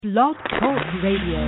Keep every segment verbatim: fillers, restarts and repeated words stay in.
Blog Talk Radio.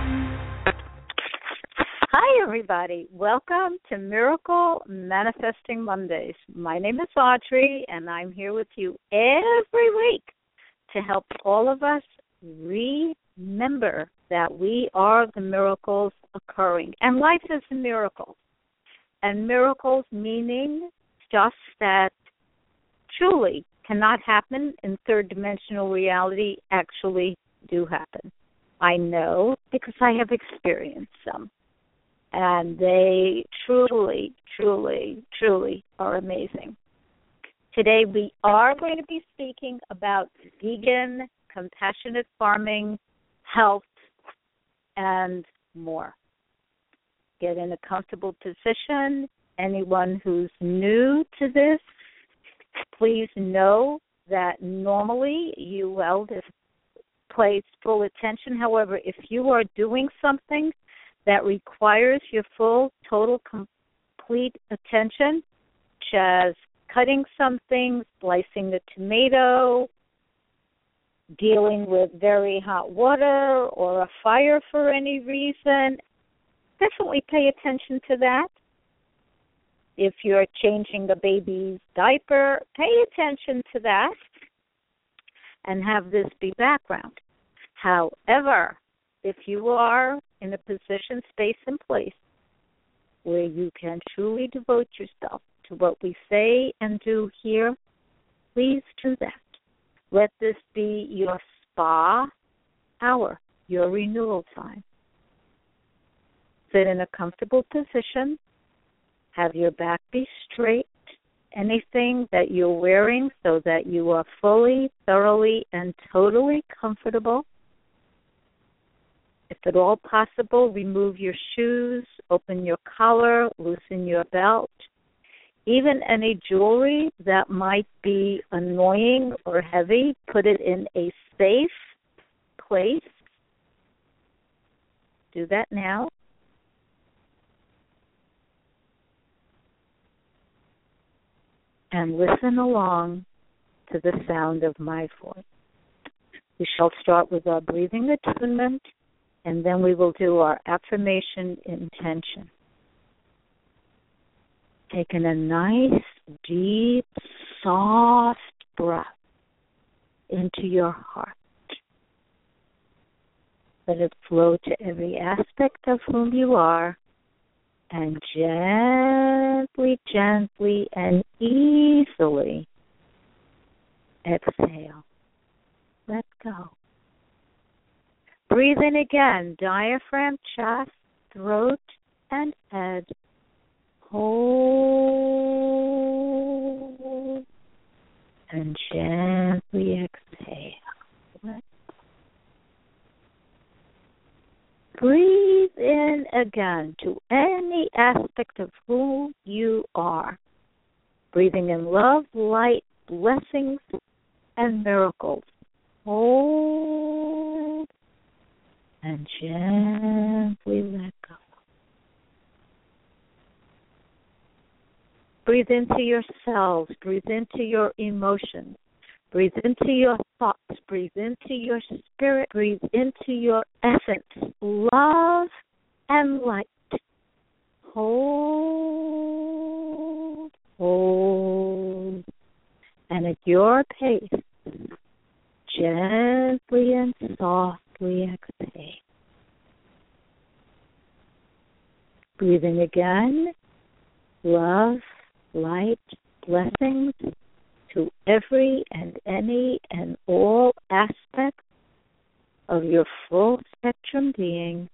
Hi, everybody. Welcome to Miracle Manifesting Mondays. My name is Audrey, and I'm here with you every week to help all of us remember that we are the miracles occurring. And life is a miracle. And miracles meaning just that truly cannot happen in third-dimensional reality actually do happen. I know because I have experienced some. And they truly, truly, truly are amazing. Today we are going to be speaking about vegan, compassionate farming, health, and more. Get in a comfortable position. Anyone who's new to this, please know that normally you will place full attention. However, if you are doing something that requires your full, total, complete attention, such as cutting something, slicing a tomato, dealing with very hot water or a fire for any reason, definitely pay attention to that. If you're changing a baby's diaper, pay attention to that and have this be background. However, if you are in a position, space, and place where you can truly devote yourself to what we say and do here, please do that. Let this be your spa hour, your renewal time. Sit in a comfortable position. Have your back be straight. Anything that you're wearing so that you are fully, thoroughly, and totally comfortable. If at all possible, remove your shoes, open your collar, loosen your belt. Even any jewelry that might be annoying or heavy, put it in a safe place. Do that now. And listen along to the sound of my voice. We shall start with our breathing attunement, and then we will do our affirmation intention. Taking a nice, deep, soft breath into your heart. Let it flow to every aspect of whom you are, and gently, gently, and easily exhale. Let go. Breathe in again, diaphragm, chest, throat, and head. Hold and gently exhale. Let Breathe in again to any aspect of who you are. Breathing in love, light, blessings, and miracles. Hold and gently let go. Breathe into your cells. Breathe into your emotions. Breathe into your thoughts. Breathe into your spirit. Breathe into your essence. Love and light. Hold. Hold. And at your pace, gently and softly exhale. Breathing again. Love, light, blessings to every and any and all aspects of your full spectrum being.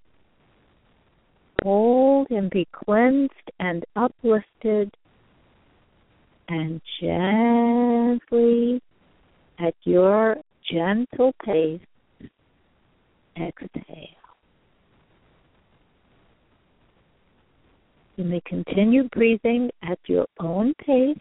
Hold and be cleansed and uplifted, and gently, at your gentle pace, exhale. You may continue breathing at your own pace,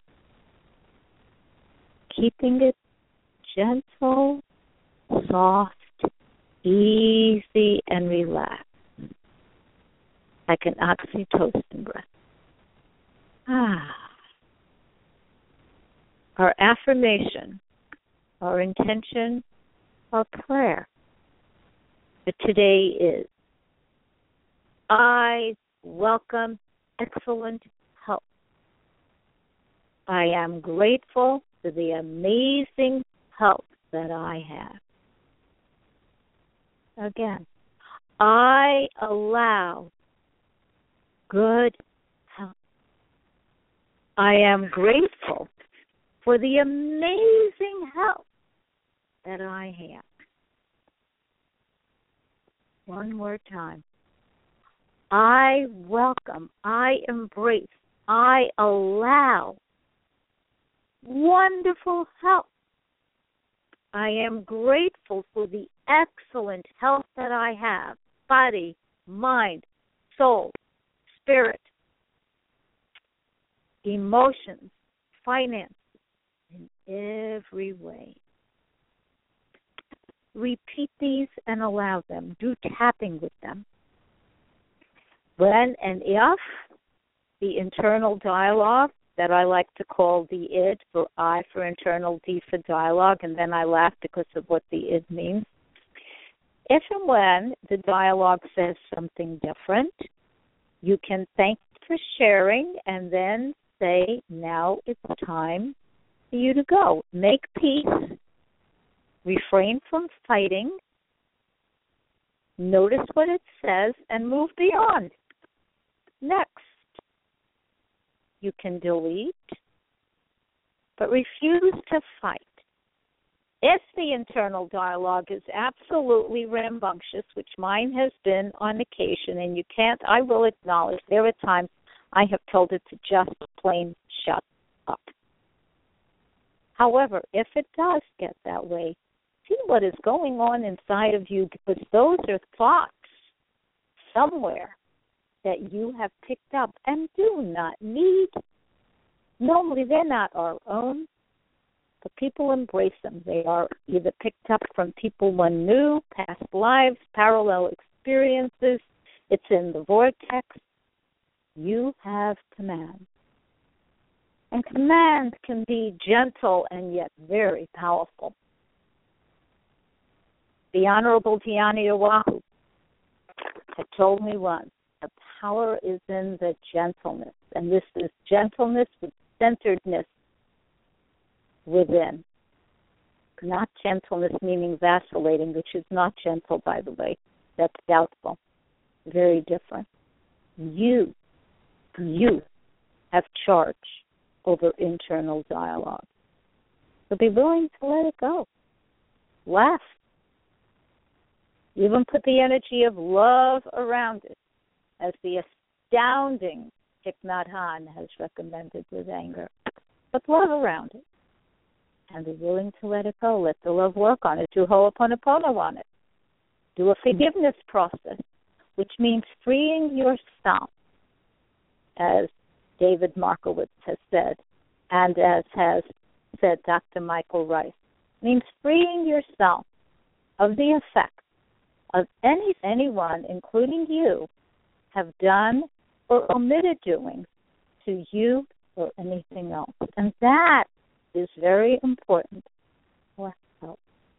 keeping it gentle, soft, easy, and relaxed, like an oxytocin breath. Ah. Our affirmation, our intention, our prayer today is, I welcome excellent health. I am grateful for the amazing health that I have. Again, I allow good health. I am grateful for the amazing health that I have. One more time. I welcome, I embrace, I allow wonderful health. I am grateful for the excellent health that I have, body, mind, soul, spirit, emotions, finances, in every way. Repeat these and allow them. Do tapping with them. When and if the internal dialogue that I like to call the id, for I for internal, D for dialogue, and then I laugh because of what the id means. If and when the dialogue says something different, you can thank for sharing and then say, now it's time for you to go. Make peace. Refrain from fighting. Notice what it says and move beyond. Next, you can delete, but refuse to fight. If the internal dialogue is absolutely rambunctious, which mine has been on occasion, and you can't, I will acknowledge there are times I have told it to just plain shut up. However, if it does get that way, see what is going on inside of you, because those are thoughts somewhere that you have picked up and do not need. Normally, they're not our own, but people embrace them. They are either picked up from people one knew, past lives, parallel experiences. It's in the vortex. You have command. And command can be gentle and yet very powerful. The Honorable Diani Oahu had told me once, the power is in the gentleness. And this is gentleness with centeredness within. Not gentleness meaning vacillating, which is not gentle, by the way. That's doubtful. Very different. You, you have charge over internal dialogue. So be willing to let it go. Laugh. Even put the energy of love around it, as the astounding Thich Nhat Hanh has recommended with anger. Put love around it. And be willing to let it go. Let the love work on it. Do Ho'oponopono on it. Do a forgiveness process, which means freeing yourself, as David Markowitz has said, and as has said Doctor Michael Rice. It means freeing yourself of the effects of any anyone, including you, have done or omitted doing to you or anything else. And that is very important for health.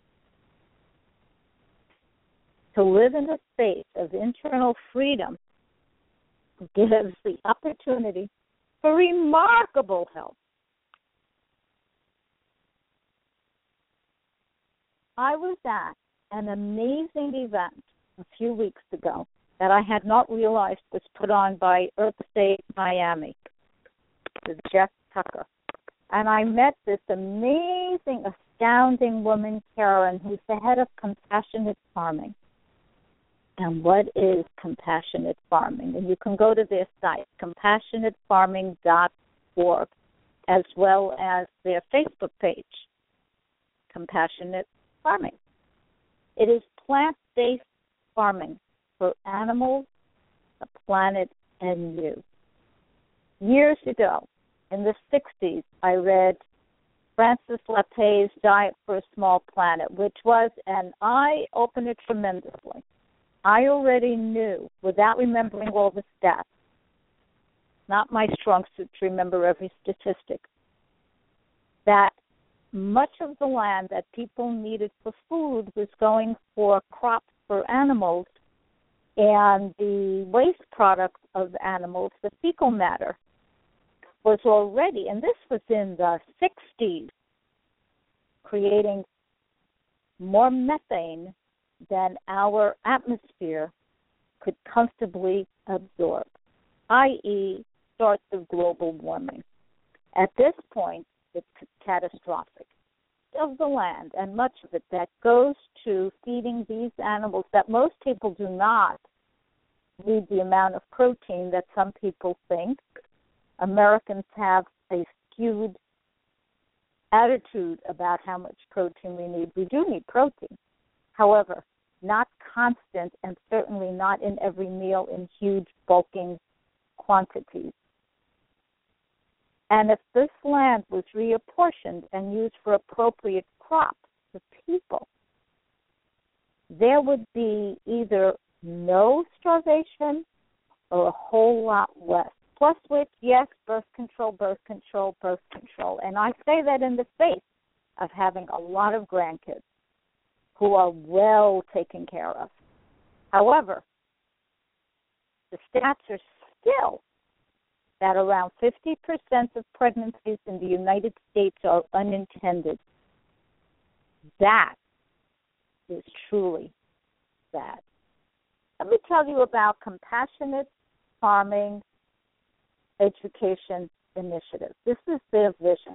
To live in a state of internal freedom gives the opportunity for remarkable health. I was at an amazing event a few weeks ago that I had not realized was put on by Earth State Miami with Jeff Tucker. And I met this amazing, astounding woman, Karen, who's the head of Compassionate Farming. And what is Compassionate Farming? And you can go to their site, compassionate farming dot org, as well as their Facebook page, Compassionate Farming. It is plant-based farming for animals, the planet, and you. Years ago, in the sixties, I read Francis Lapay's Diet for a Small Planet, which was an eye-opener tremendously. I already knew, without remembering all the stats, not my strong suit to remember every statistic, that much of the land that people needed for food was going for crops for animals and the waste products of animals, the fecal matter, was already, and this was in the sixties, creating more methane than our atmosphere could comfortably absorb, that is starts of global warming. At this point, it's catastrophic. Of the land, and much of it that goes to feeding these animals that most people do not need the amount of protein that some people think. Americans have a skewed attitude about how much protein we need. We do need protein. However, not constant and certainly not in every meal in huge bulking quantities. And if this land was reapportioned and used for appropriate crops for people, there would be either no starvation or a whole lot less. Plus which, yes, birth control, birth control, birth control. And I say that in the face of having a lot of grandkids who are well taken care of. However, the stats are still that around fifty percent of pregnancies in the United States are unintended. That is truly sad. Let me tell you about compassionate farming education initiative. This is their vision.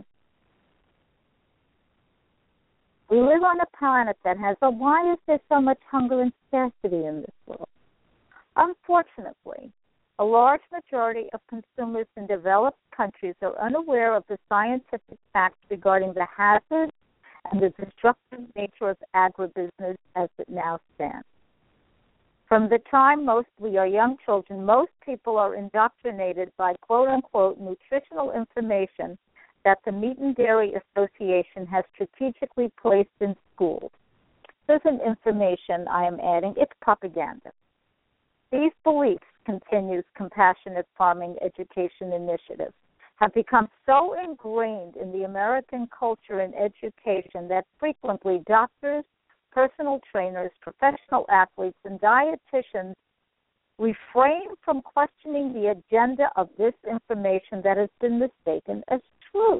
We live on a planet that has a, why is there so much hunger and scarcity in this world? Unfortunately, a large majority of consumers in developed countries are unaware of the scientific facts regarding the hazards and the destructive nature of agribusiness as it now stands. From the time most we are young children, most people are indoctrinated by quote-unquote nutritional information that the Meat and Dairy Association has strategically placed in schools. This isn't information I am adding, it's propaganda. These beliefs, continues Compassionate Farming Education Initiative, have become so ingrained in the American culture and education that frequently doctors, personal trainers, professional athletes, and dietitians refrain from questioning the agenda of this information that has been mistaken as truth.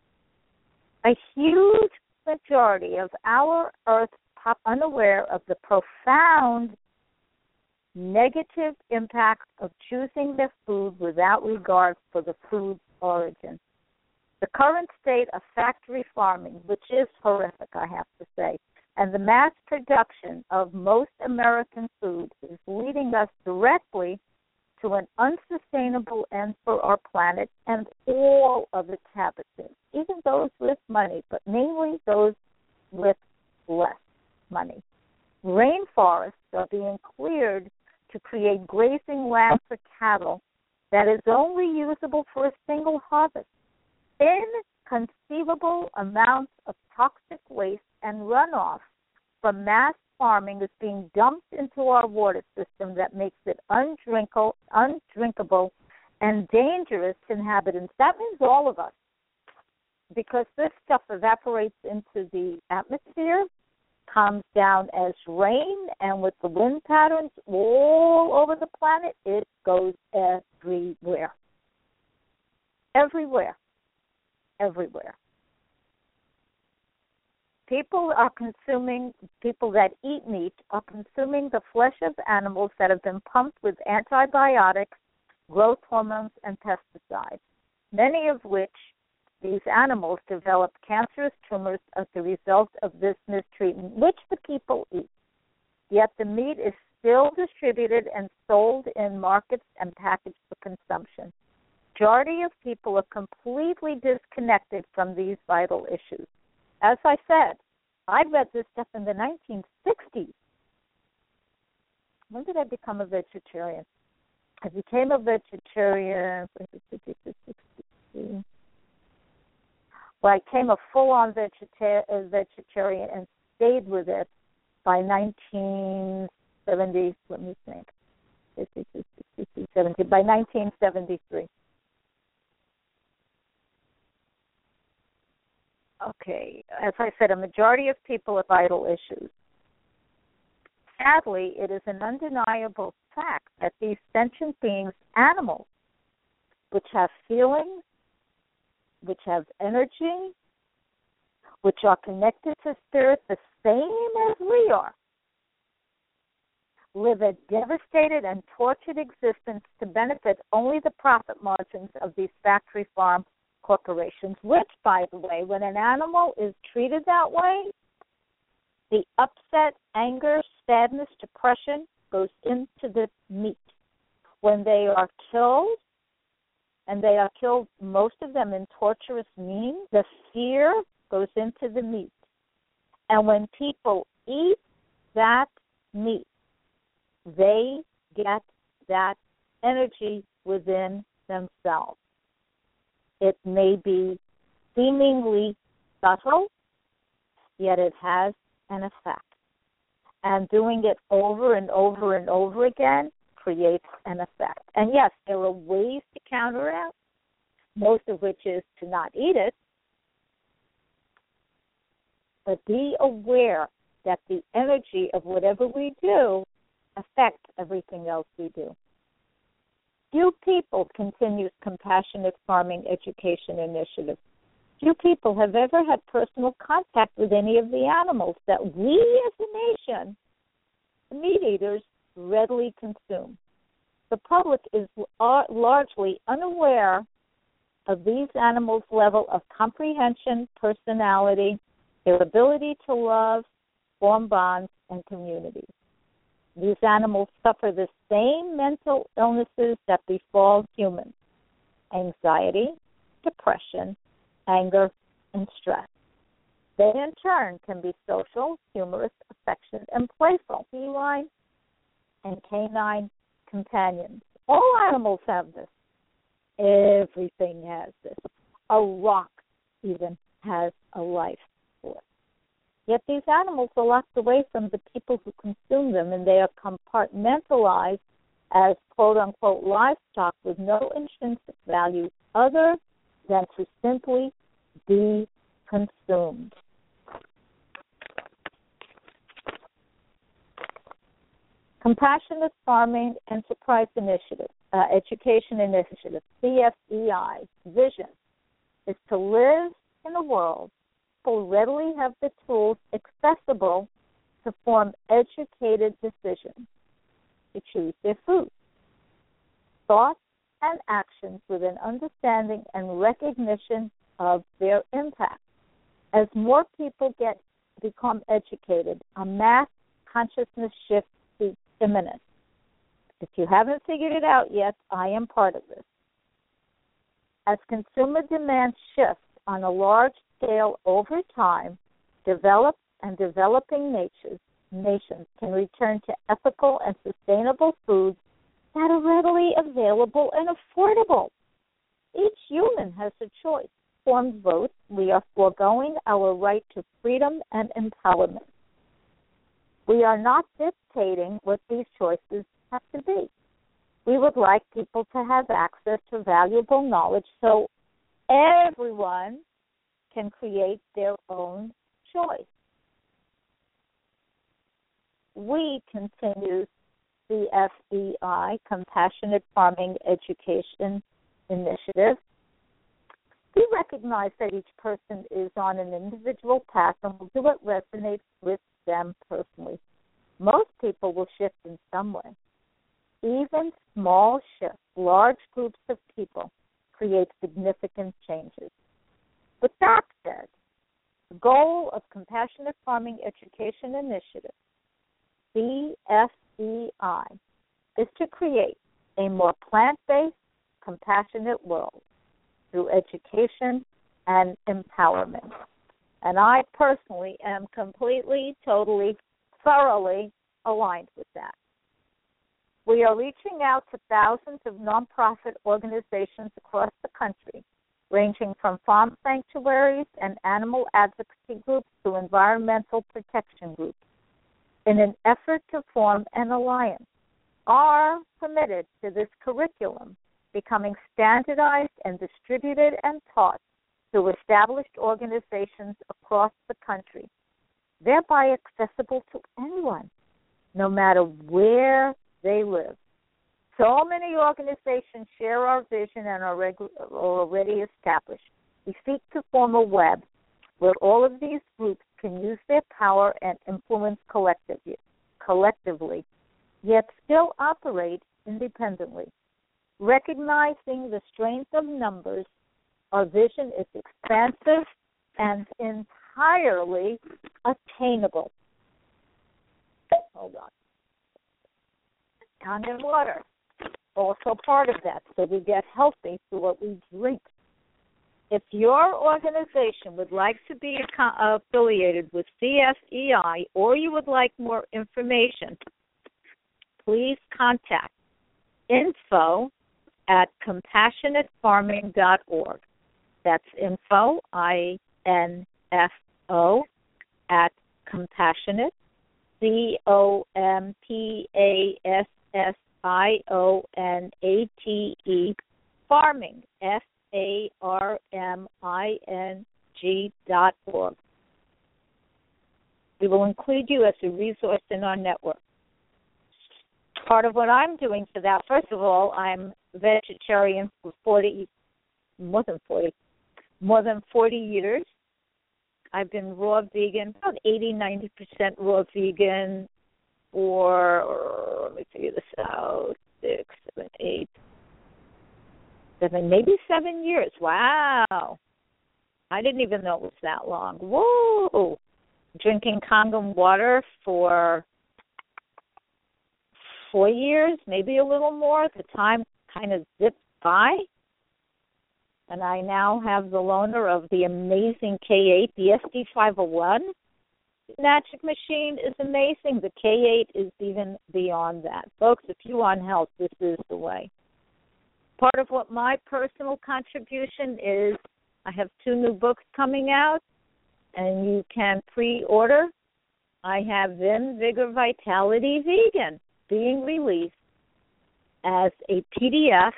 A huge majority of our Earth pop unaware of the profound negative impact of choosing their food without regard for the food's origin. The current state of factory farming, which is horrific, I have to say, and the mass production of most American food is leading us directly to an unsustainable end for our planet and all of its inhabitants, even those with money, but mainly those with less money. Rainforests are being cleared to create grazing land for cattle that is only usable for a single harvest. Inconceivable amounts of toxic waste and runoff from mass farming is being dumped into our water system that makes it undrinkable, undrinkable and dangerous to inhabitants. That means all of us, because this stuff evaporates into the atmosphere, comes down as rain, and with the wind patterns all over the planet, it goes everywhere. Everywhere. Everywhere. People are consuming, people that eat meat are consuming the flesh of animals that have been pumped with antibiotics, growth hormones, and pesticides, many of which these animals develop cancerous tumors as a result of this mistreatment, which the people eat. Yet the meat is still distributed and sold in markets and packaged for consumption. Majority of people are completely disconnected from these vital issues. As I said, I read this stuff in the nineteen sixties. When did I become a vegetarian? I became a vegetarian. Well, I became a full-on vegeta- vegetarian and stayed with it by nineteen seventy. Let me think. seventy, by nineteen seventy-three. Okay, as I said, a majority of people have vital issues. Sadly, it is an undeniable fact that these sentient beings, animals, which have feelings, which have energy, which are connected to spirit the same as we are, live a devastated and tortured existence to benefit only the profit margins of these factory farm corporations, which, by the way, when an animal is treated that way, the upset, anger, sadness, depression goes into the meat. When they are killed, and they are killed, most of them in torturous means, the fear goes into the meat. And when people eat that meat, they get that energy within themselves. It may be seemingly subtle, yet it has an effect. And doing it over and over and over again creates an effect. And yes, there are ways to counteract, most of which is to not eat it, but be aware that the energy of whatever we do affects everything else we do. Few people continues Compassionate Farming Education Initiative. Few people have ever had personal contact with any of the animals that we as a nation, the meat eaters, readily consume. The public is largely unaware of these animals' level of comprehension, personality, their ability to love, form bonds, and communities. These animals suffer the same mental illnesses that befall humans: anxiety, depression, anger, and stress. They, in turn, can be social, humorous, affectionate, and playful. Feline and canine companions. All animals have this. Everything has this. A rock even has a life force. Yet these animals are locked away from the people who consume them, and they are compartmentalized as quote-unquote livestock with no intrinsic value other than to simply be consumed. Compassionate Farming Enterprise Initiative, uh, Education Initiative, C F E I's vision is to live in a world people readily have the tools accessible to form educated decisions, to choose their food, thoughts, and actions with an understanding and recognition of their impact. As more people get become educated, a mass consciousness shift is imminent. If you haven't figured it out yet, I am part of this. As consumer demand shifts on a large scale over time, developed and developing natures, nations can return to ethical and sustainable foods that are readily available and affordable. Each human has a choice. Informed vote, we are foregoing our right to freedom and empowerment. We are not dictating what these choices have to be. We would like people to have access to valuable knowledge so everyone can create their own choice. We, continues C F E I, Compassionate Farming Education Initiative, we recognize that each person is on an individual path and will do what resonates with them personally. Most people will shift in some way. Even small shifts, large groups of people, create significant changes. With that said, the goal of Compassionate Farming Education Initiative, C F E I, is to create a more plant-based, compassionate world through education and empowerment. And I personally am completely, totally, thoroughly aligned with that. We are reaching out to thousands of nonprofit organizations across the country, ranging from farm sanctuaries and animal advocacy groups to environmental protection groups, in an effort to form an alliance. Are committed to this curriculum becoming standardized and distributed and taught through established organizations across the country, thereby accessible to anyone, no matter where they live. So many organizations share our vision and are, regu- are already established. We seek to form a web where all of these groups can use their power and influence collectively, collectively, yet still operate independently. Recognizing the strength of numbers, our vision is expansive and entirely attainable. Hold on. Tongue and water, also part of that, so we get healthy through what we drink. If your organization would like to be affiliated with C S E I or you would like more information, please contact info at compassionate farming dot org. That's info, I N F O, at compassionate, C O M P A S S I O N A T E, farming, F A R M I N G dot org. We will include you as a resource in our network. Part of what I'm doing for that, first of all, I'm vegetarian for forty, more than forty, more than forty years. I've been raw vegan, about eighty, ninety percent raw vegan for, let me figure this out, six, seven, eight, seven, maybe seven years. Wow. I didn't even know it was that long. Whoa. Drinking Kangen water for four years, maybe a little more. The time kind of zipped by. And I now have the loaner of the amazing K eight. The S D five oh one magic machine is amazing. The K eight is even beyond that. Folks, if you want health, this is the way. Part of what my personal contribution is, I have two new books coming out, and you can pre-order. I have Vim, Vigor, Vitality, Vegan being released as a P D F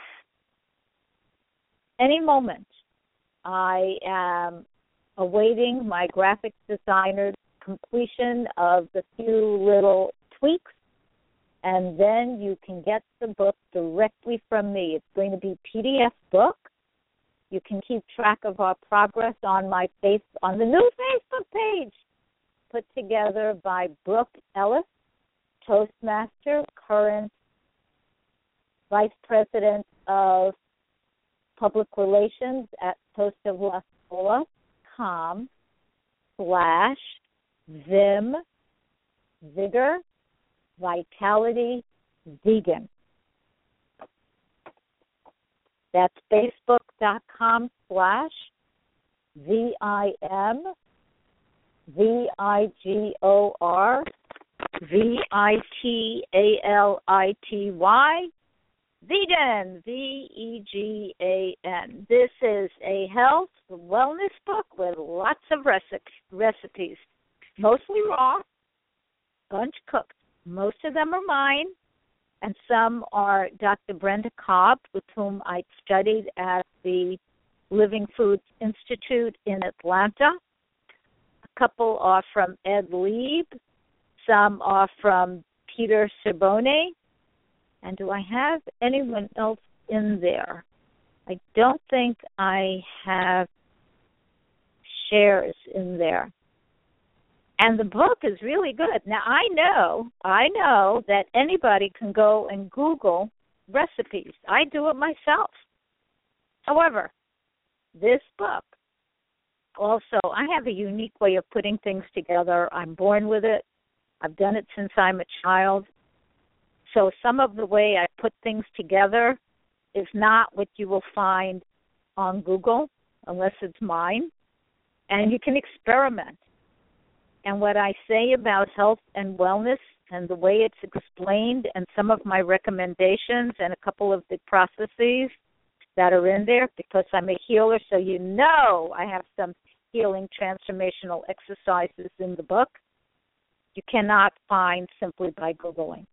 any moment. I am awaiting my graphic designer's completion of the few little tweaks, and then you can get the book directly from me. It's going to be P D F book. You can keep track of our progress on my face on the new Facebook page put together by Brooke Ellis, Toastmaster, current Vice President of Public Relations at toast of la fola dot com slash Vim Vigor Vitality Vegan. That's facebook.com slash V I M V I G O R V I T A L I T Y Vegan, V E G A N. This is a health wellness book with lots of recipe, recipes, mostly raw, bunch cooked. Most of them are mine, and some are Doctor Brenda Cobb, with whom I studied at the Living Foods Institute in Atlanta. A couple are from Ed Lieb. Some are from Peter Cibone. And do I have anyone else in there? I don't think I have shares in there. And the book is really good. Now, I know, I know that anybody can go and Google recipes. I do it myself. However, this book, also, I have a unique way of putting things together. I'm born with it. I've done it since I'm a child. So some of the way I put things together is not what you will find on Google, unless it's mine. And you can experiment. And what I say about health and wellness and the way it's explained and some of my recommendations and a couple of the processes that are in there, because I'm a healer, so you know I have some healing transformational exercises in the book, you cannot find simply by Googling.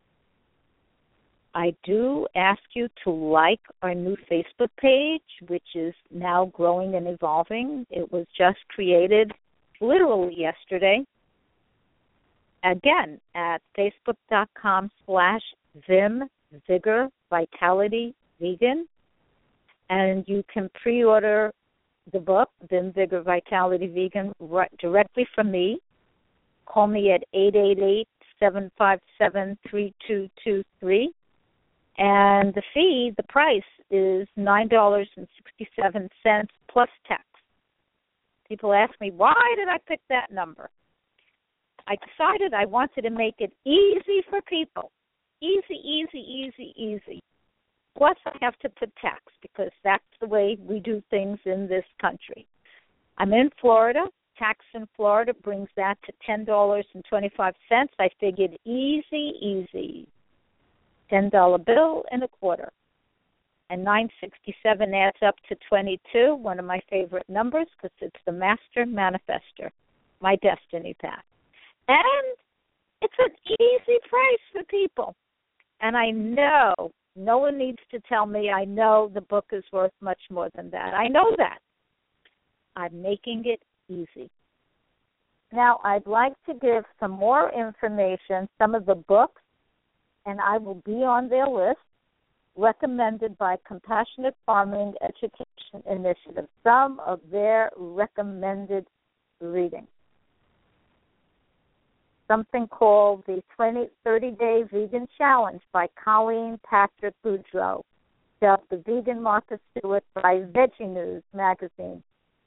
I do ask you to like our new Facebook page, which is now growing and evolving. It was just created literally yesterday. again, at facebook.com slash Vim Vigor Vitality Vegan. And you can pre-order the book, Vim Vigor Vitality Vegan, right, directly from me. Call me at eight eight eight, seven five seven, three two two three. And the fee, the price, is nine dollars and sixty-seven cents plus tax. People ask me, why did I pick that number? I decided I wanted to make it easy for people. Easy, easy, easy, easy. Plus, I have to put tax because that's the way we do things in this country. I'm in Florida. Tax in Florida brings that to ten dollars and twenty-five cents. I figured easy, easy. ten dollar bill and a quarter. And nine sixty-seven adds up to twenty-two, one of my favorite numbers because it's the Master Manifestor, my destiny path. And it's an easy price for people. And I know, no one needs to tell me, I know the book is worth much more than that. I know that. I'm making it easy. Now, I'd like to give some more information, some of the books, and I will be on their list, recommended by Compassionate Farming Education Initiative, some of their recommended reading. Something called the thirty-day Vegan Challenge by Colleen Patrick Boudreaux, the Vegan Martha Stewart by Veggie News magazine.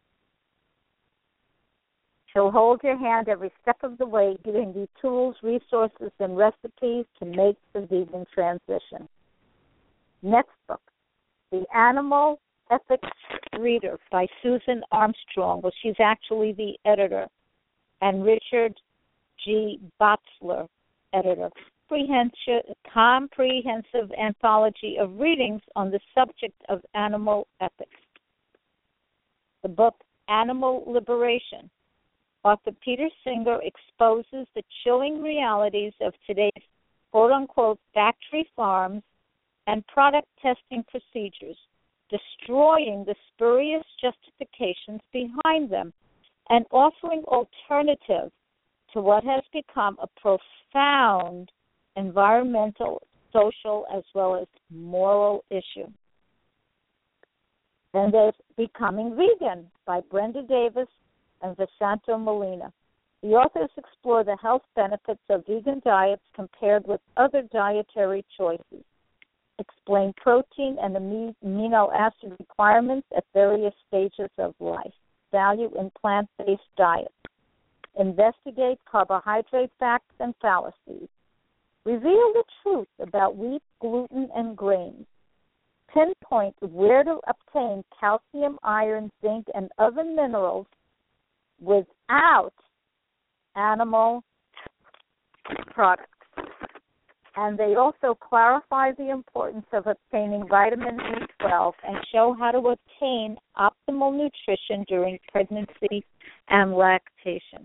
She'll hold your hand every step of the way, giving you tools, resources, and recipes to make the vegan transition. Next book, The Animal Ethics Reader by Susan Armstrong. Well, she's actually the editor, and Richard G. Botzler, editor. Comprehensive anthology of readings on the subject of animal ethics. The book Animal Liberation. Author Peter Singer exposes the chilling realities of today's quote-unquote factory farms and product testing procedures, destroying the spurious justifications behind them and offering alternatives to what has become a profound environmental, social, as well as moral issue. Then there's Becoming Vegan by Brenda Davis and Visanto Molina. The authors explore the health benefits of vegan diets compared with other dietary choices, explain protein and amino acid requirements at various stages of life, value in plant-based diets, investigate carbohydrate facts and fallacies, reveal the truth about wheat, gluten, and grains, pinpoint where to obtain calcium, iron, zinc, and other minerals without animal products. And they also clarify the importance of obtaining vitamin B twelve and show how to obtain optimal nutrition during pregnancy and lactation.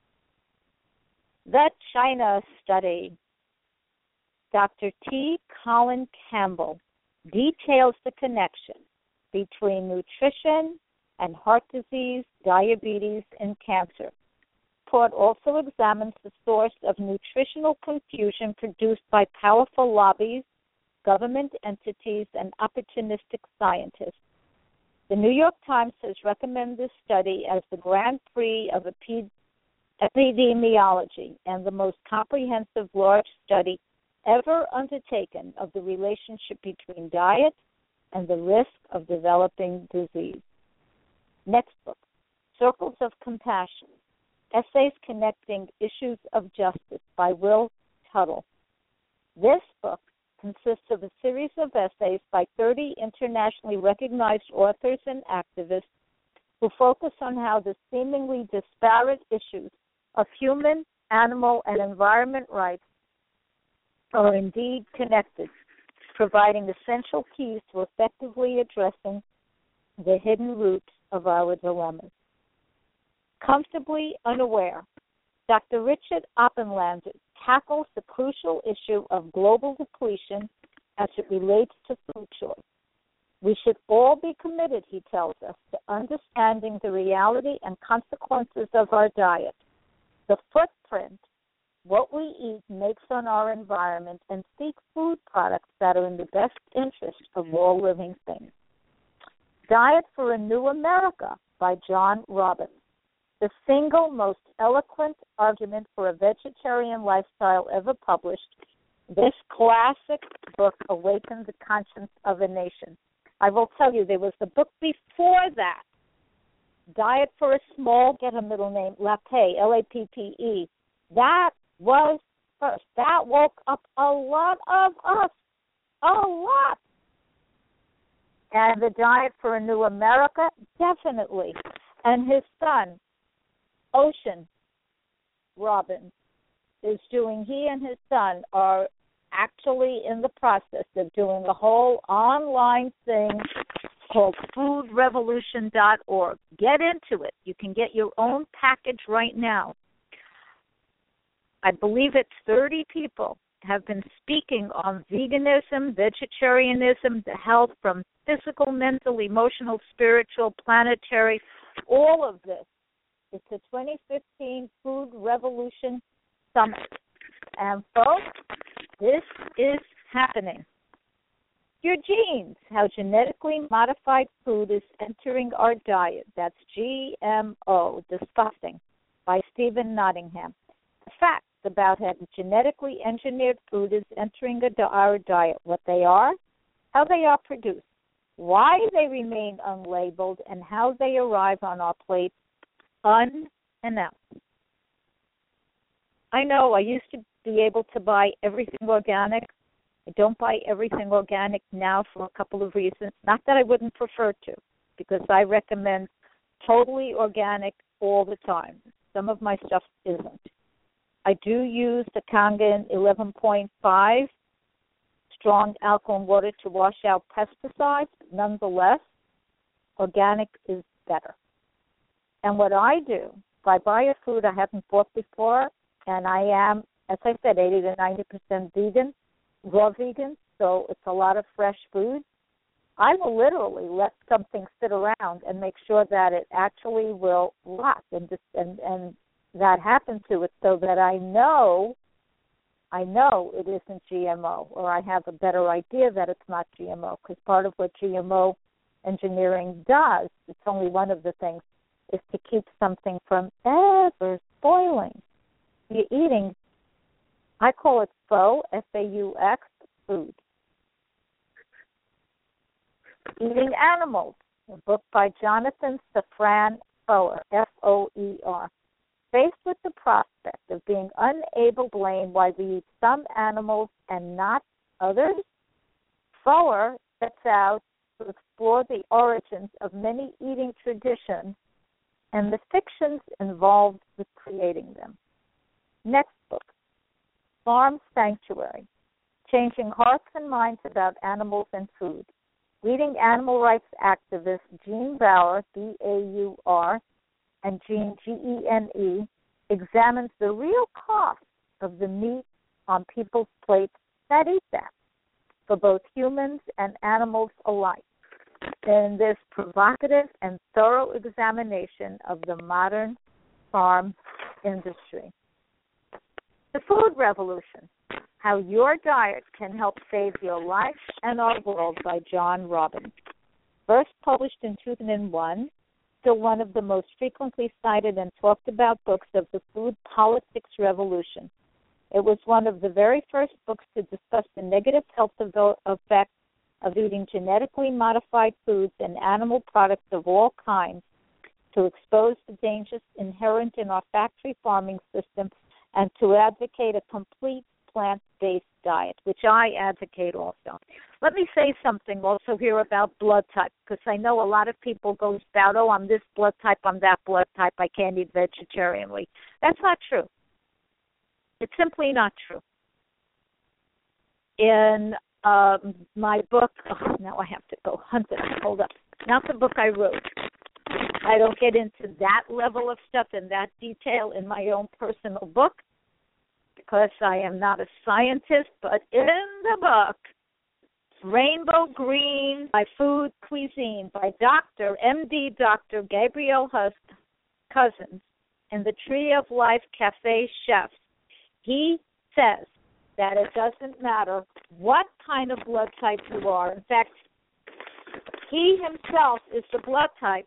The China Study. Doctor T. Colin Campbell details the connection between nutrition and heart disease, diabetes, and cancer. Report also examines the source of nutritional confusion produced by powerful lobbies, government entities, and opportunistic scientists. The New York Times has recommended this study as the Grand Prix of epidemiology and the most comprehensive large study ever undertaken of the relationship between diet and the risk of developing disease. Next book, Circles of Compassion, Essays Connecting Issues of Justice by Will Tuttle. This book consists of a series of essays by thirty internationally recognized authors and activists who focus on how the seemingly disparate issues of human, animal, and environment rights are indeed connected, providing essential keys to effectively addressing the hidden roots of our dilemmas. Comfortably Unaware, Doctor Richard Oppenlander tackles the crucial issue of global depletion as it relates to food choice. We should all be committed, he tells us, to understanding the reality and consequences of our diet, the footprint what we eat makes on our environment and seek food products that are in the best interest of all living things. Diet for a New America by John Robbins. The single most eloquent argument for a vegetarian lifestyle ever published. This classic book awakened the conscience of a nation. I will tell you, there was the book before that, Diet for a Small, get a middle name, Lappe, L A P P E. That was first. That woke up a lot of us, a lot. And the Diet for a New America, definitely. And his son, Ocean Robbins, is doing, he and his son are actually in the process of doing a whole online thing called food revolution dot org. Get into it. You can get your own package right now. I believe it's thirty people have been speaking on veganism, vegetarianism, the health from physical, mental, emotional, spiritual, planetary, all of this. It's a twenty fifteen Food Revolution Summit. And folks, this is happening. Your genes, how genetically modified food is entering our diet. That's G M O, disgusting, by Stephen Nottingham. Facts about how genetically engineered food is entering our diet, what they are, how they are produced, why they remain unlabeled, and how they arrive on our plates unannounced. I know I used to be able to buy everything organic. I don't buy everything organic now for a couple of reasons. Not that I wouldn't prefer to, because I recommend totally organic all the time. Some of my stuff isn't. I do use the Kangen eleven point five strong alkaline water to wash out pesticides. Nonetheless, organic is better. And what I do, if I buy a food I haven't bought before, and I am, as I said, eighty to ninety percent vegan, raw vegan, so it's a lot of fresh food, I will literally let something sit around and make sure that it actually will rot and just, and, and that happens to it, so that I know, I know it isn't G M O, or I have a better idea that it's not G M O, because part of what G M O engineering does, it's only one of the things, is to keep something from ever spoiling. You're eating, I call it faux, F A U X, food. Eating Animals, a book by Jonathan Safran Foer, F O E R. Faced with the prospect of being unable to blame why we eat some animals and not others, Foer sets out to explore the origins of many eating traditions and the fictions involved with creating them. Next book, Farm Sanctuary, Changing Hearts and Minds About Animals and Food. Leading animal rights activist Gene Bauer, B A U R, and Gene, G E N E, examines the real cost of the meat on people's plates that eat that, for both humans and animals alike, in this provocative and thorough examination of the modern farm industry. The Food Revolution, How Your Diet Can Help Save Your Life and Our World by John Robbins. First published in two thousand one, still one of the most frequently cited and talked about books of the food politics revolution. It was one of the very first books to discuss the negative health effects of eating genetically modified foods and animal products of all kinds, to expose the dangers inherent in our factory farming system, and to advocate a complete plant-based diet, which I advocate also. Let me say something also here about blood type, because I know a lot of people go about, oh, I'm this blood type, I'm that blood type, I can't eat vegetarianly. That's not true. It's simply not true. In um, my book, oh, now I have to go hunt it. Hold up. Not the book I wrote. I don't get into that level of stuff in that detail in my own personal book, because I am not a scientist, but in the book, Rainbow Green, My Food Cuisine, by Doctor M D Doctor Gabrielle Hus- Cousins, and the Tree of Life Cafe Chefs, He says that it doesn't matter what kind of blood type you are. In fact, he himself is the blood type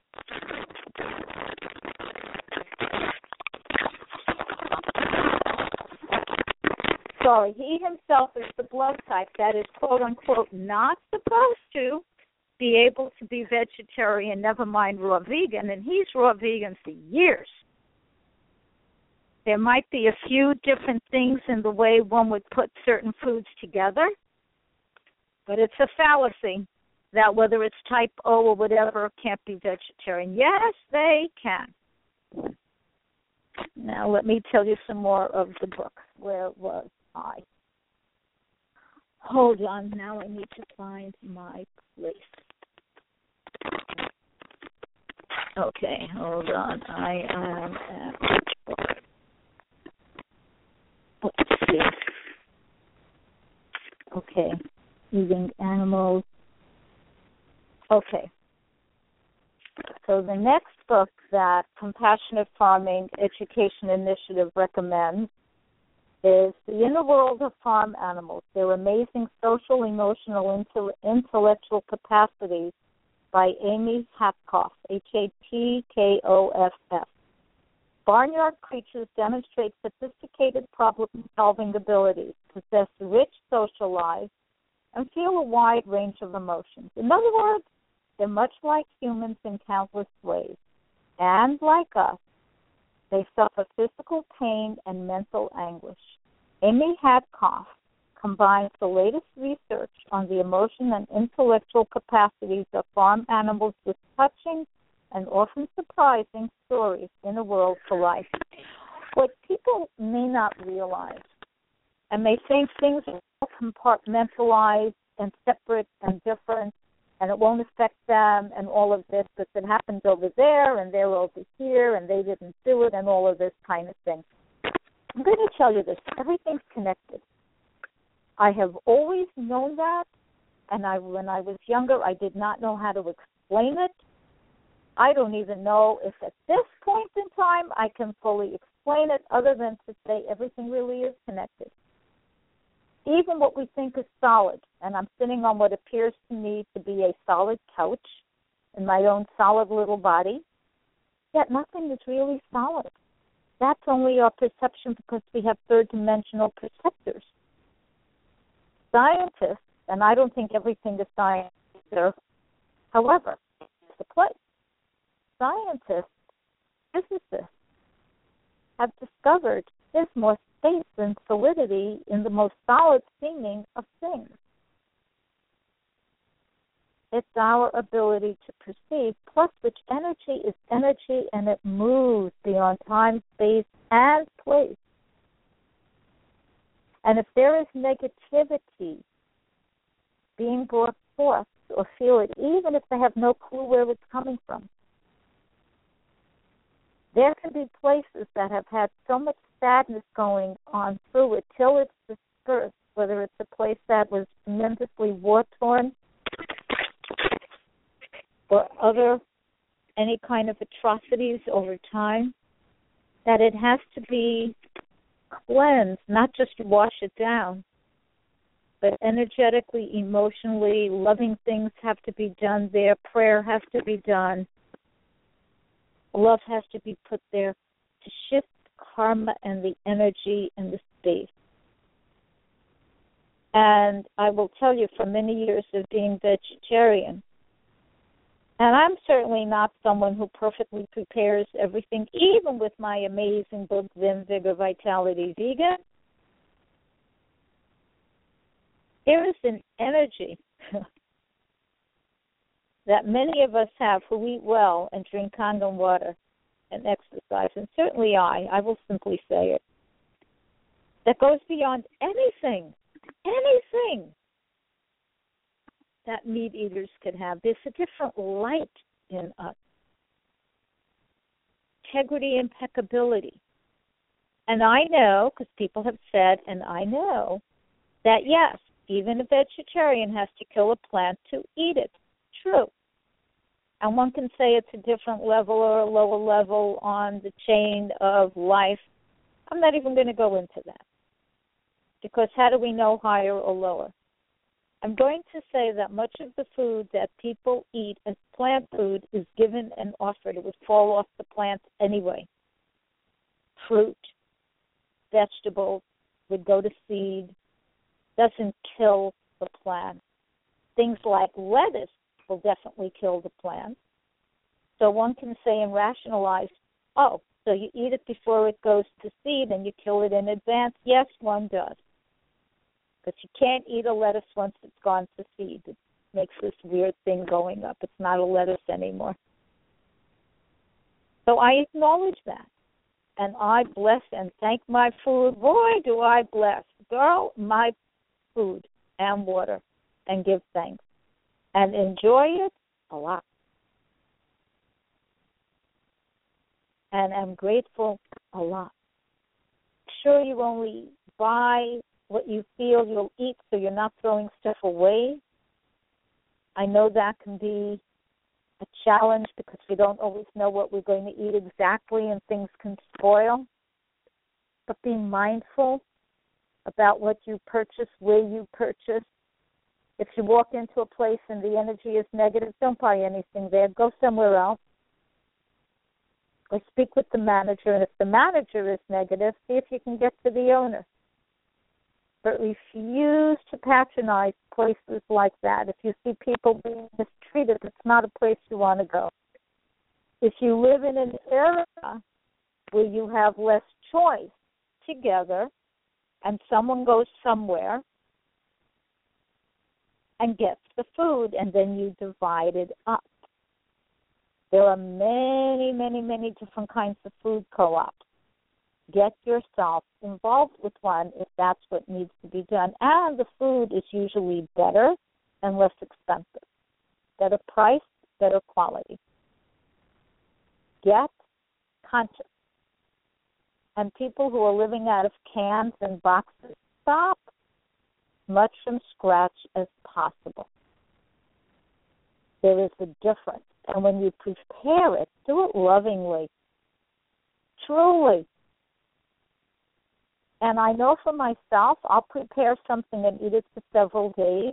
sorry, he himself is the blood type that is, quote unquote, not supposed to be able to be vegetarian, never mind raw vegan, and he's raw vegan for years. There might be a few different things in the way one would put certain foods together, but it's a fallacy that whether it's type O or whatever can't be vegetarian. Yes, they can. Now let me tell you some more of the book. Where was I? Hold on. Now I need to find my place. Okay, hold on. I am at... Let's see. Okay. Eating animals. Okay. So the next book that Compassionate Farming Education Initiative recommends is The Inner World of Farm Animals, Their Amazing Social, Emotional, Intellectual Capacities by Amy Hatkoff, H A T K O F F. Barnyard creatures demonstrate sophisticated problem-solving abilities, possess rich social lives, and feel a wide range of emotions. In other words, they're much like humans in countless ways. And like us, they suffer physical pain and mental anguish. Amy Hatkoff combines the latest research on the emotion and intellectual capacities of farm animals with touching and often surprising stories in a world for life. What people may not realize, and may think things are compartmentalized and separate and different, and it won't affect them and all of this, but it happens over there and they're over here and they didn't do it and all of this kind of thing. I'm going to tell you this. Everything's connected. I have always known that, and I, when I was younger, I did not know how to explain it. I don't even know if at this point in time I can fully explain it other than to say everything really is connected. Even what we think is solid, and I'm sitting on what appears to me to be a solid couch in my own solid little body, yet nothing is really solid. That's only our perception because we have third-dimensional perceptors. Scientists, and I don't think everything is science either, however, it's a place. Scientists, physicists, have discovered there's more space and solidity in the most solid seeming of things. It's our ability to perceive, plus which energy is energy and it moves beyond time, space, and place. And if there is negativity being brought forth or feel it, even if they have no clue where it's coming from, there can be places that have had so much sadness going on through it till it's dispersed, whether it's a place that was tremendously war-torn or other, any kind of atrocities over time, that it has to be cleansed, not just wash it down, but energetically, emotionally, loving things have to be done there, prayer has to be done, love has to be put there to shift karma and the energy and the space. And I will tell you, for many years of being vegetarian, and I'm certainly not someone who perfectly prepares everything, even with my amazing book, Vim, Vigor, Vitality, Vegan. There is an energy that many of us have who eat well and drink Kangen water and exercise, and certainly I, I will simply say it, that goes beyond anything, anything that meat eaters could have. There's a different light in us. Integrity, impeccability. And I know, because people have said, and I know, that yes, even a vegetarian has to kill a plant to eat it. True. And one can say it's a different level or a lower level on the chain of life. I'm not even going to go into that. Because how do we know higher or lower? I'm going to say that much of the food that people eat as plant food is given and offered. It would fall off the plant anyway. Fruit, vegetables would go to seed, doesn't kill the plant. Things like lettuce will definitely kill the plant. So one can say and rationalize, oh, so you eat it before it goes to seed and you kill it in advance? Yes, one does. But you can't eat a lettuce once it's gone to seed. It makes this weird thing going up. It's not a lettuce anymore. So I acknowledge that. And I bless and thank my food. Boy, do I bless. Girl, my food and water, and give thanks. And enjoy it a lot. And I'm grateful a lot. Sure, you only buy what you feel you'll eat, so you're not throwing stuff away. I know that can be a challenge because we don't always know what we're going to eat exactly and things can spoil. But be mindful about what you purchase, where you purchase. If you walk into a place and the energy is negative, don't buy anything there. Go somewhere else. Or speak with the manager, and if the manager is negative, see if you can get to the owner. But refuse to patronize places like that. If you see people being mistreated, it's not a place you want to go. If you live in an area where you have less choice together, and someone goes somewhere and gets the food, and then you divide it up. There are many, many, many different kinds of food co-ops. Get yourself involved with one if that's what needs to be done. And the food is usually better and less expensive. Better price, better quality. Get conscious. And people who are living out of cans and boxes, stop much from scratch as possible. There is a difference. And when you prepare it, do it lovingly, truly. And I know for myself, I'll prepare something and eat it for several days.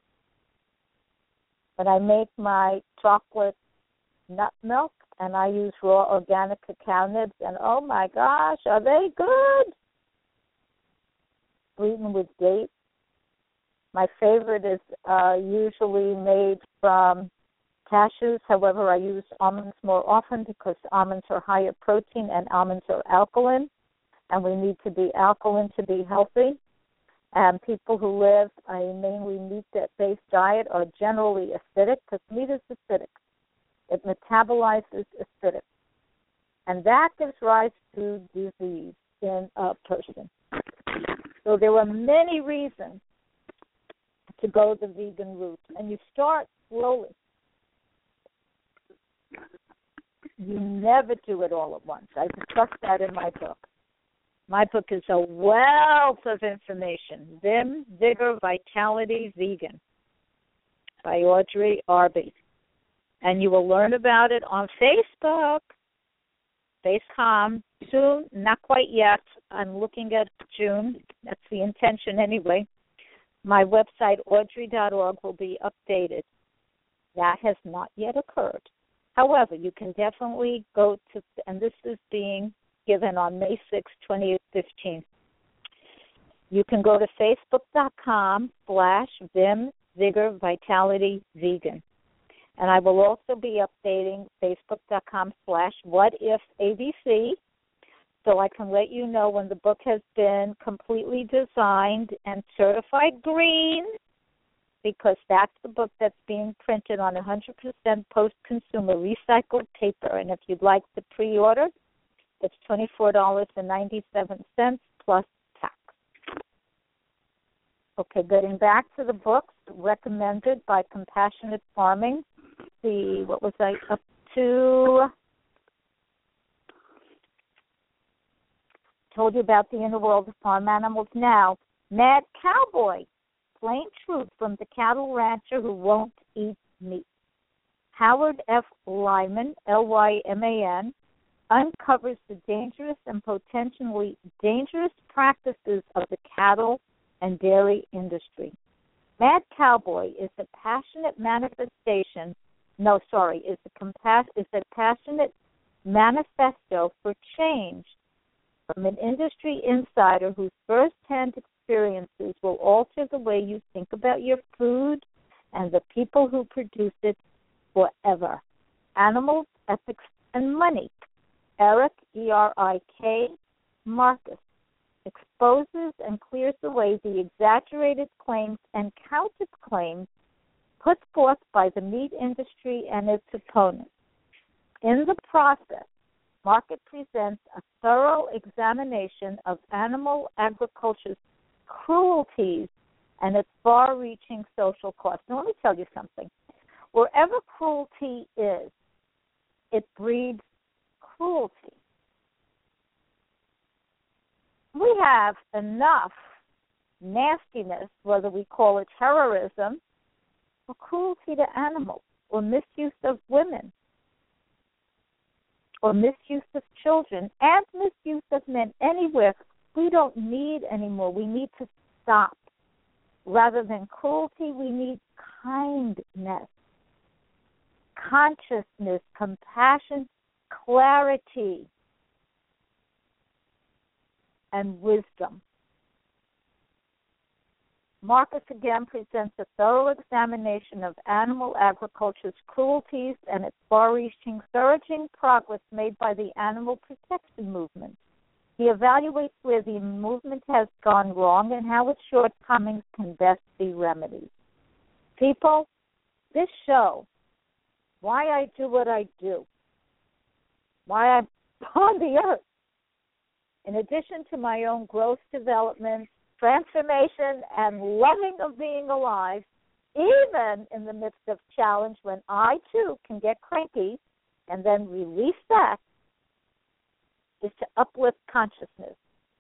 But I make my chocolate nut milk, and I use raw organic cacao nibs, and oh my gosh, are they good? Sweetened with dates. My favorite is uh, usually made from cashews. However, I use almonds more often because almonds are higher protein and almonds are alkaline, and we need to be alkaline to be healthy. And people who live a mainly meat-based diet are generally acidic because meat is acidic. It metabolizes acidic. And that gives rise to disease in a person. So there are many reasons to go the vegan route. And you start slowly. You never do it all at once. I discuss that in my book. My book is a wealth of information. Vim, Vigor, Vitality, Vegan by Audrey Arby. And you will learn about it on Facebook, FaceCom, soon, not quite yet. I'm looking at June. That's the intention anyway. My website, audrey dot org, will be updated. That has not yet occurred. However, you can definitely go to, and this is being given on May sixth, twenty fifteen. You can go to facebook.com slash Vim Vigor Vitality Vegan. And I will also be updating facebook.com slash What If A B C, so I can let you know when the book has been completely designed and certified green, because that's the book that's being printed on one hundred percent post-consumer recycled paper. And if you'd like to pre-order, it's twenty-four dollars and ninety-seven cents plus tax. Okay, getting back to the books recommended by Compassionate Farming. See, what was I up to? Told you about the inner world of farm animals. Now, Mad Cowboy, Plain Truth from the Cattle Rancher Who Won't Eat Meat. Howard F. Lyman, L Y M A N, uncovers the dangerous and potentially dangerous practices of the cattle and dairy industry. Mad Cowboy is a passionate manifestation, no, sorry, is a, compas- is a passionate manifesto for change from an industry insider whose first-hand experiences will alter the way you think about your food and the people who produce it forever. Animals, Ethics, and Money. Erik, E R I K, Marcus, exposes and clears away the exaggerated claims and counterclaims put forth by the meat industry and its opponents. In the process, Marcus presents a thorough examination of animal agriculture's cruelties and its far-reaching social costs. Now, let me tell you something. Wherever cruelty is, it breeds cruelty. We have enough nastiness, whether we call it terrorism or cruelty to animals or misuse of women or misuse of children and misuse of men anywhere. We don't need anymore. We need to stop. Rather than cruelty, we need kindness, consciousness, compassion, clarity, and wisdom. Marcus again presents a thorough examination of animal agriculture's cruelties and its far-reaching, surging progress made by the animal protection movement. He evaluates where the movement has gone wrong and how its shortcomings can best be remedied. People, this show, why I do what I do, why I'm on the earth, in addition to my own growth, development, transformation, and loving of being alive, even in the midst of challenge when I, too, can get cranky and then release that, is to uplift consciousness.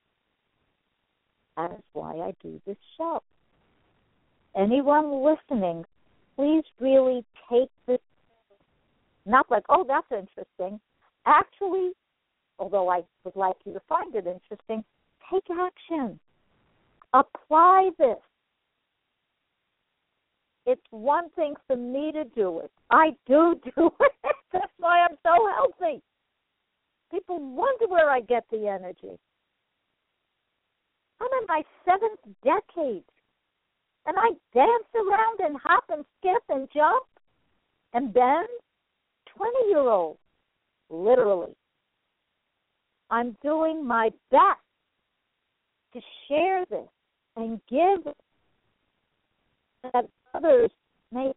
That is why I do this show. Anyone listening, please really take this, not like, oh, that's interesting. Actually, although I would like you to find it interesting, take action. Apply this. It's one thing for me to do it. I do do it. That's why I'm so healthy. People wonder where I get the energy. I'm in my seventh decade, and I dance around and hop and skip and jump and bend. twenty-year-old, literally. I'm doing my best to share this and give that others may.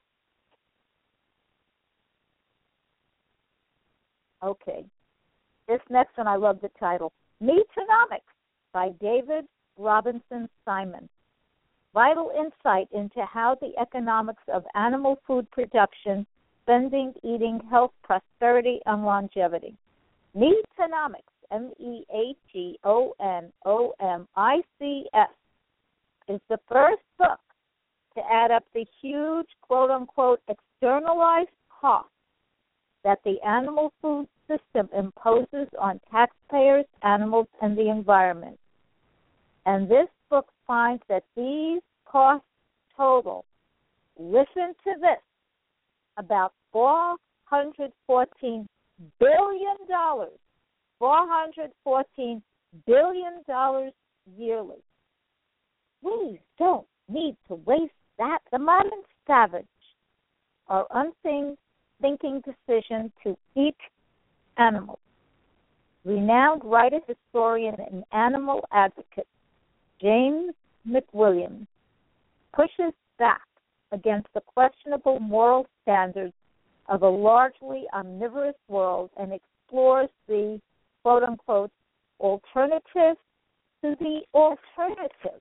Okay. This next one, I love the title, Meatonomics by David Robinson Simon. Vital insight into how the economics of animal food production, spending, eating, health, prosperity, and longevity. Meatonomics, M E A T O N O M I C S, is the first book to add up the huge, quote-unquote, externalized costs that the animal food system imposes on taxpayers, animals, and the environment. And this book finds that these costs total, listen to this, about four hundred fourteen billion dollars, four hundred fourteen billion dollars yearly. We don't need to waste that. The modern savage, our unthinking decision to eat animals. Renowned writer, historian, and animal advocate James McWilliams pushes back against the questionable moral standards of a largely omnivorous world and explores the, quote-unquote, alternative to the alternative.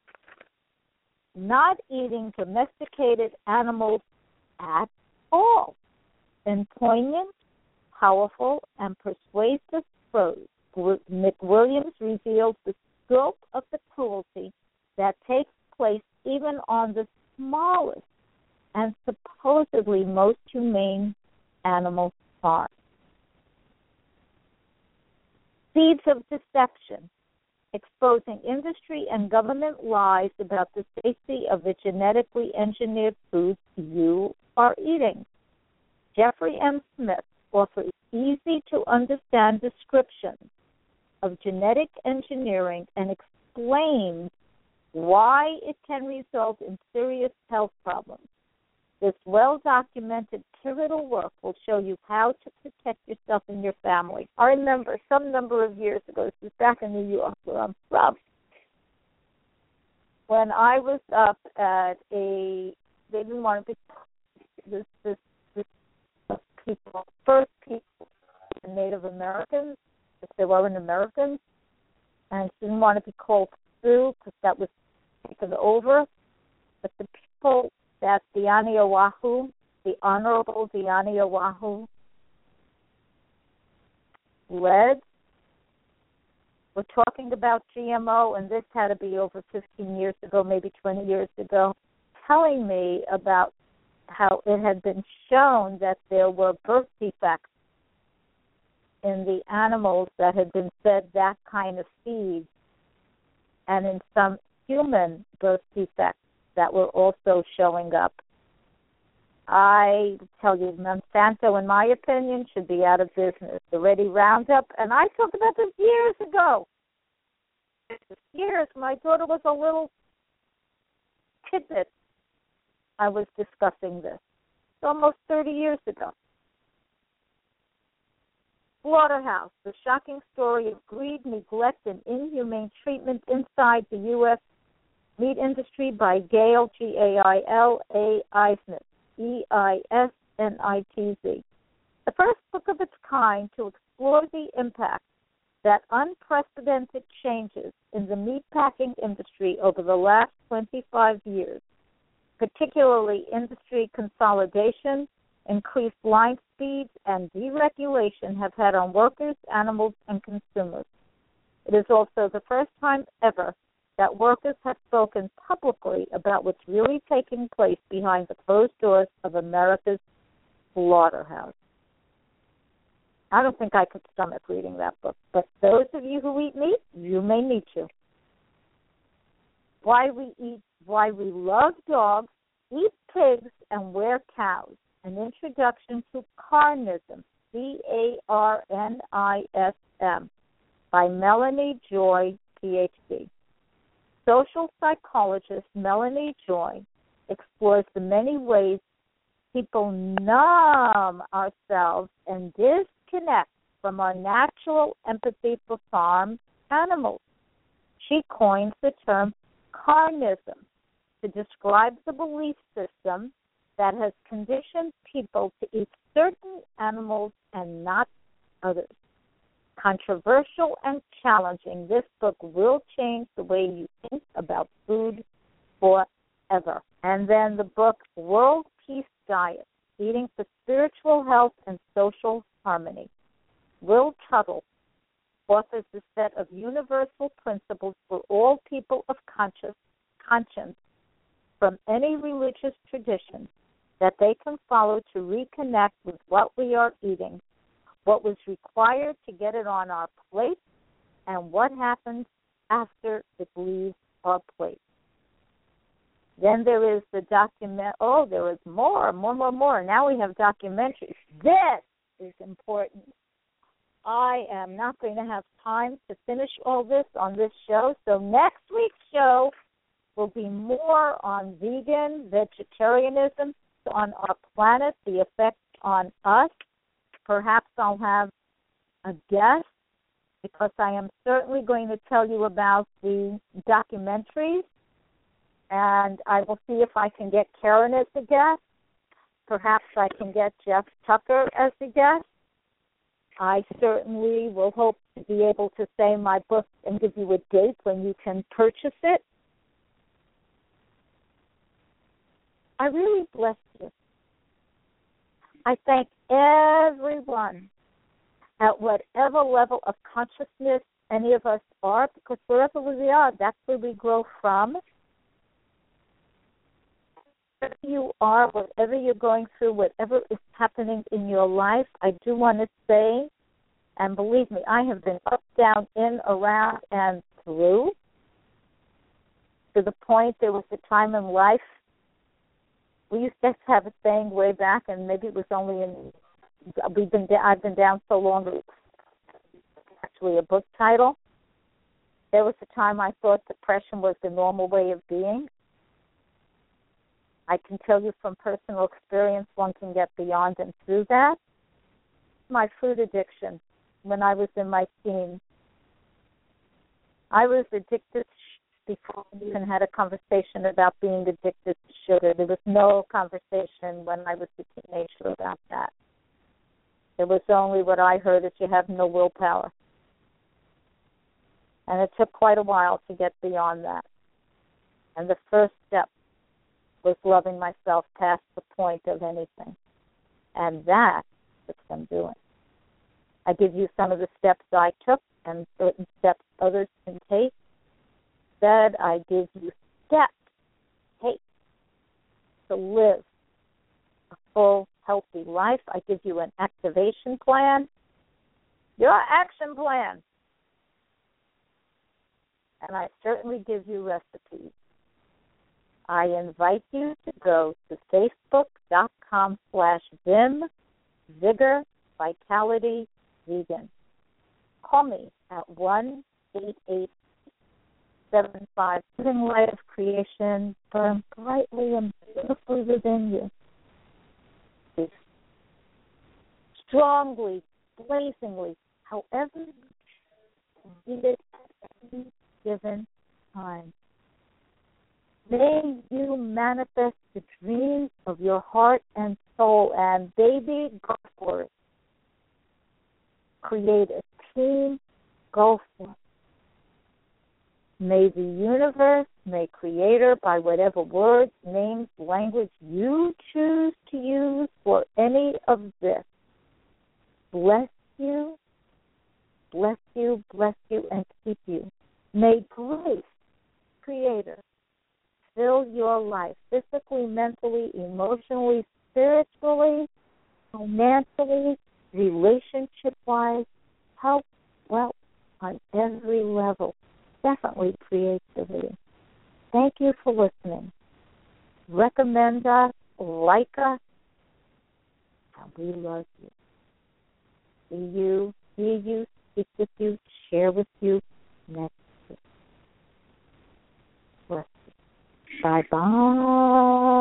Not eating domesticated animals at all. In poignant, powerful, and persuasive prose, McWilliams reveals the scope of the cruelty that takes place even on the smallest and supposedly most humane animal farms. Seeds of Deception, exposing industry and government lies about the safety of the genetically engineered foods you are eating. Jeffrey M. Smith offers easy-to-understand descriptions of genetic engineering and explains why it can result in serious health problems. This well-documented pivotal work will show you how to protect yourself and your family. I remember some number of years ago, this is back in New York where I'm from, when I was up at a, they didn't want to be, this, this, this people, first people, the Native Americans, if they weren't Americans, and she didn't want to be called Sioux because that was taken over, but the people that Diani Oahu, the Honorable Diani Oahu, led. We're talking about G M O, and this had to be over fifteen years ago, maybe twenty years ago, telling me about how it had been shown that there were birth defects in the animals that had been fed that kind of feed, and in some human birth defects that were also showing up. I tell you, Monsanto, in my opinion, should be out of business. The Ready Roundup, and I talked about this years ago. Years, my daughter was a little tidbit. I was discussing this. It's almost thirty years ago. Slaughterhouse, the shocking story of greed, neglect, and inhumane treatment inside the U S meat industry by Gail, G A I L A Eisnitz, E I S N I T Z. The first book of its kind to explore the impact that unprecedented changes in the meatpacking industry over the last twenty-five years, particularly industry consolidation, increased line speeds, and deregulation have had on workers, animals, and consumers. It is also the first time ever that workers have spoken publicly about what's really taking place behind the closed doors of America's slaughterhouse. I don't think I could stomach reading that book, but those of you who eat meat, you may need to. Why we eat, why we love dogs, eat pigs, and wear cows. An introduction to Carnism, C A R N I S M, by Melanie Joy, P H D. Social psychologist Melanie Joy explores the many ways people numb ourselves and disconnect from our natural empathy for farm animals. She coins the term carnism to describe the belief system that has conditioned people to eat certain animals and not others. Controversial and challenging, this book will change the way you think about food forever. And then the book World Peace Diet, Eating for Spiritual Health and Social Harmony. Will Tuttle offers a set of universal principles for all people of conscious, conscience from any religious tradition that they can follow to reconnect with what we are eating, what was required to get it on our plate, and what happens after it leaves our plate. Then there is the document. Oh, there is more, more, more, more. Now we have documentaries. This is important. I am not going to have time to finish all this on this show, so next week's show will be more on vegan, vegetarianism, on our planet, the effect on us. Perhaps I'll have a guest, because I am certainly going to tell you about the documentaries, and I will see if I can get Karen as a guest. Perhaps I can get Jeff Tucker as a guest. I certainly will hope to be able to say my book and give you a date when you can purchase it. I really bless you. I thank everyone at whatever level of consciousness any of us are, because wherever we are, that's where we grow from. Wherever you are, whatever you're going through, whatever is happening in your life, I do want to say, and believe me, I have been up, down, in, around, and through, to the point there was a time in life, we used to have a saying way back, and maybe it was only in, we've been, I've been down so long, it's actually a book title. There was a time I thought depression was the normal way of being. I can tell you from personal experience, one can get beyond and through that. My food addiction, when I was in my teens, I was addicted before we even had a conversation about being addicted to sugar. There was no conversation when I was a teenager about that. There was only what I heard is you have no willpower. And it took quite a while to get beyond that. And the first step was loving myself past the point of anything. And that's what I'm doing. I give you some of the steps I took and certain steps others can take. Instead, I give you steps take to live a full, healthy life. I give you an activation plan, your action plan. And I certainly give you recipes. I invite you to go to facebook.com slash Vim, Vigor, Vitality, Vegan. Call me at one eight eight seven five, living light of creation, burn brightly and beautifully within you. Strongly, blazingly, however you need it at any given time. May you manifest the dreams of your heart and soul, and baby, go for it. Create a team, go for it. May the universe, may Creator, by whatever words, names, language you choose to use for any of this, bless you, bless you, bless you, and keep you. May grace, Creator, fill your life physically, mentally, emotionally, spiritually, financially, relationship-wise, health, wealth, on every level. Definitely creativity. Thank you for listening. Recommend us, like us, and we love you. See you, hear you, speak with you, share with you next week. Bye-bye.